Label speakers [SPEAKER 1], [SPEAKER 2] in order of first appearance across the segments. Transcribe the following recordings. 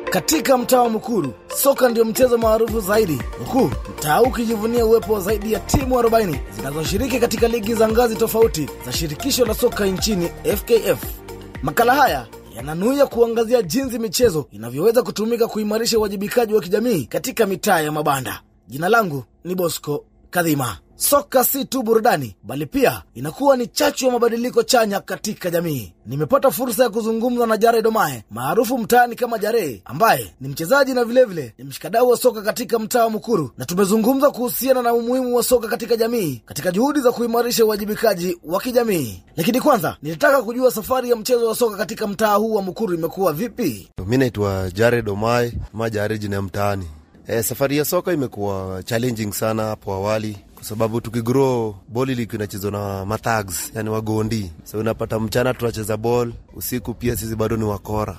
[SPEAKER 1] Katika mtaa wa Mukuru, soka ndio mchezo maarufu zaidi, huku mtaa ukijivunia uwepo wa zaidi ya timu 40 zinazoshiriki katika ligi za ngazi tofauti za shirikisho la soka nchini FKF. Makala haya yananuia kuangazia jinsi michezo inavyoweza kutumika kuimarisha uwajibikaji wa kijamii katika mitaa ya mabanda. Jina langu ni Bosco Kadhima. Soka si tu burudani, bali pia inakuwa ni chachu ya mabadiliko chanya katika jamii. Nimepata fursa ya kuzungumza na Jared Omae, maarufu mtaani kama Jare, ambaye ni mchezaji na vilevile ni mshikadau wa soka katika mtaa wa Mukuru, na tumezungumza kuhusiana na umuhimu wa soka katika jamii katika juhudi za kuimarisha uwajibikaji wa kijamii. Lakini kwanza, nilitaka kujua safari ya mchezo wa soka katika mtaa huu wa Mukuru imekuwa vipi?
[SPEAKER 2] Mimi naitwa Jared Omae, Jare jina mtaani. Safari ya soka imekuwa challenging sana hapo awali, kwa sababu tukigrow ball ilikuwa inachezwa na mathags, yani wagondi. So unapata mchana tunacheza ball, usiku pia sisi bado ni wakora.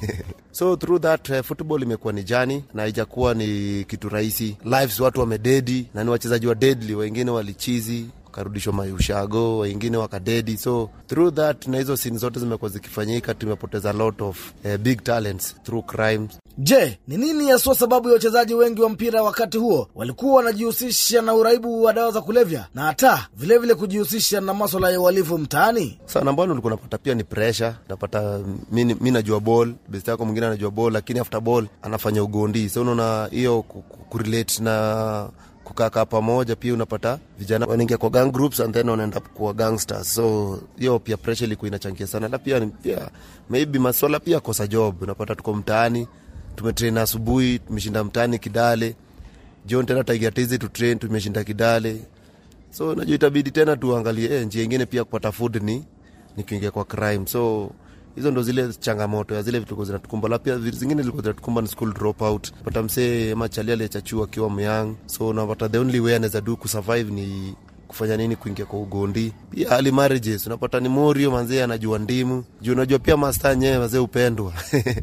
[SPEAKER 2] So through that football imekuwa ni journey na haijakuwa ni kitu rahisi. Lives watu wamededi na ni wachezaji wa deadly, wengine walichizi karudishwa mayushago, wengine wakadedi. So through that na hizo scene zote zimekuwa zikifanyika, tumepoteza a lot of big talents through crimes.
[SPEAKER 1] Je, ni nini haswa sababu ya wachezaji wengi wa mpira wakati huo walikuwa wanajihusisha na uraibu wa dawa za kulevya na hata vilevile kujihusisha na masuala ya uhalifu mtaani?
[SPEAKER 2] Sana mbona ulikuwa unapata pia ni pressure, unapata mimi najua ball, best yako mwingine anajua ball, lakini after ball anafanya ugondi. So unaona hiyo kurelate na kukaa pamoja, pia unapata vijana wanaingia kwa gang groups and then wanaenda kwa gangsters. So hiyo pia pressure ilikuwa inachangia sana. Na pia maybe masuala pia kosa job, unapata tuko mtaani, tumetrain asubuhi, tumeshinda mtaani Kidale, jioni tena Tiger Tizi tu train, tumeshinda Kidale. So najua itabidi tena tuangalie njia nyingine pia kupata food ni kuingia kwa crime. So hizo ndo zile changamoto ya zile vitu zinatukumba. La pia zingine zilikuwa zinatukumba ni school dropout. Pata msee machali aliyechachua akiwa myang. So unapata the only way anaweza do kusurvive ni kufanya nini? Kuingia kwa ugondi. Pia early marriages, unapata ni morio manzee anajua ndimu. Juu unajua pia master nyewe wazee upendwa.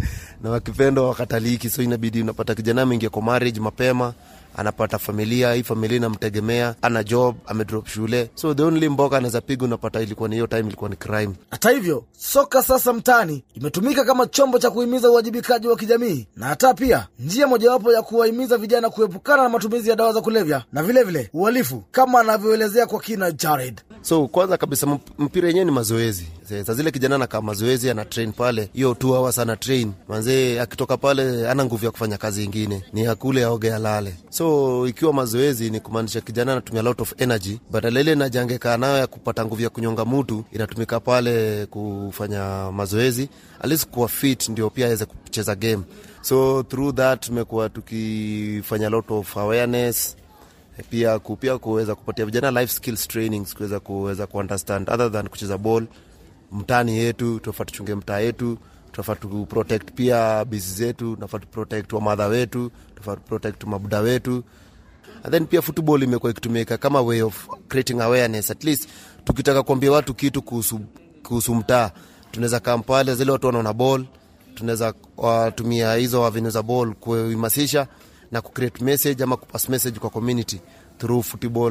[SPEAKER 2] Na wakipendwa wakataliki. So inabidi unapata kijana mwingia kwa marriage mapema, anapata familia, hii familia inamtegemea, ana job, amedrop shule. So the only mboka anaweza piga unapata ilikuwa ni hiyo time, ilikuwa ni crime.
[SPEAKER 1] Hata hivyo, soka sasa mtaani imetumika kama chombo cha kuhimiza uwajibikaji wa kijamii, na hata pia njia mojawapo ya kuwahimiza vijana kuepukana na matumizi ya dawa za kulevya na vilevile uhalifu, kama anavyoelezea kwa kina Jared.
[SPEAKER 2] So kwanza kabisa mpira yenyewe ni mazoezi. Sasa zile kijana na kama mazoezi ana train pale, hiyo 2 hours ana train. Manze akitoka pale ana nguvu ya kufanya kazi nyingine, ni akule aoge alale. So ikiwa mazoezi ni kumaanisha kijana anatumia a lot of energy, badala ile inajangeka nayo ya kupata nguvu ya kunyonga mtu, inatumika pale kufanya mazoezi, at least kuwa fit ndio pia aweze kucheza game. So through that tumekuwa tukifanya a lot of awareness, pia kuweza kupatia vijana life skills trainings, kuweza kuunderstand other than kucheza ball mtaani yetu, tunafaa tuchunge mtaa yetu, tunafaa tu protect pia bizi zetu, tunafaa tu protect wa mother wetu, tunafaa tu protect mabuda wetu. And then pia football imekuwa ikitumika kama way of creating awareness. At least tukitaka kuambia watu kitu kuhusu mtaa, tunaweza kampale zile watu wanaona ball, tunaweza watumia hizo avenues za ball kuimasisha na create message ama kupass message kwa community through football.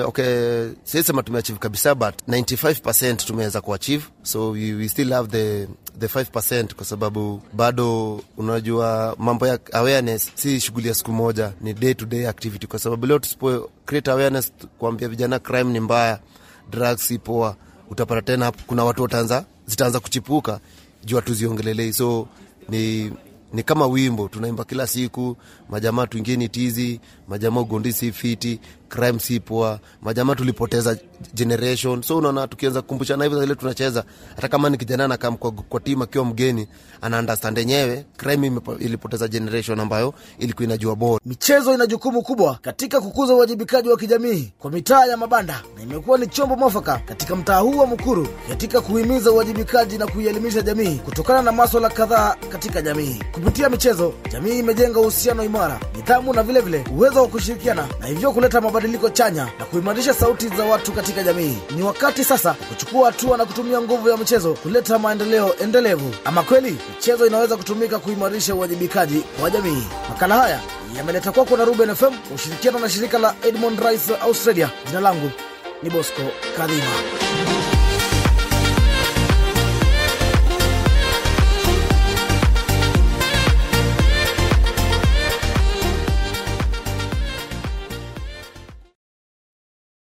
[SPEAKER 2] Sisi tumeachieve kabisa, but 95% tumeweza kuachieve. So we still have the 5% kwa sababu bado unajua mambo ya awareness si shughuli ya siku moja, ni day to day activity. Kwa sababu leo tusipo create awareness kuambia vijana crime ni mbaya, drugs si poa, utapata tena kuna watu zitaanza kuchipuka juu tuziongelelei. So ni kama wimbo tunaimba kila siku, majamaa tuingeni tizi, majamaa ugondi si fiti, crime si poa, majamaa tulipoteza generation. So unaona tukianza kukumbushana hivyo zile tunacheza, hata kama ni kijana na kama kwa timu akiwa mgeni ana understand yenyewe crime ilipoteza generation ambayo ilikuwa inajua ball.
[SPEAKER 1] Michezo ina jukumu kubwa katika kukuza uwajibikaji wa kijamii kwa mitaa ya mabanda, na imekuwa ni chombo mwafaka katika mtaa huu wa Mukuru katika kuhimiza uwajibikaji na kuielimisha jamii kutokana na masuala kadhaa katika jamii. Kupitia michezo, jamii imejenga uhusiano imara, nidhamu na vilevile uwezo wa kushirikiana, na hivyo kuleta mabadiliko chanya na kuimarisha sauti za watu katika jamii. Ni wakati sasa kuchukua hatua na kutumia nguvu ya michezo kuleta maendeleo endelevu. Ama kweli michezo inaweza kutumika kuimarisha uwajibikaji wa jamii. Makala haya yameleta kwako na Ruben FM ushirikiano na shirika la Edmond Rice Australia. Jina langu ni Bosco Kadhima.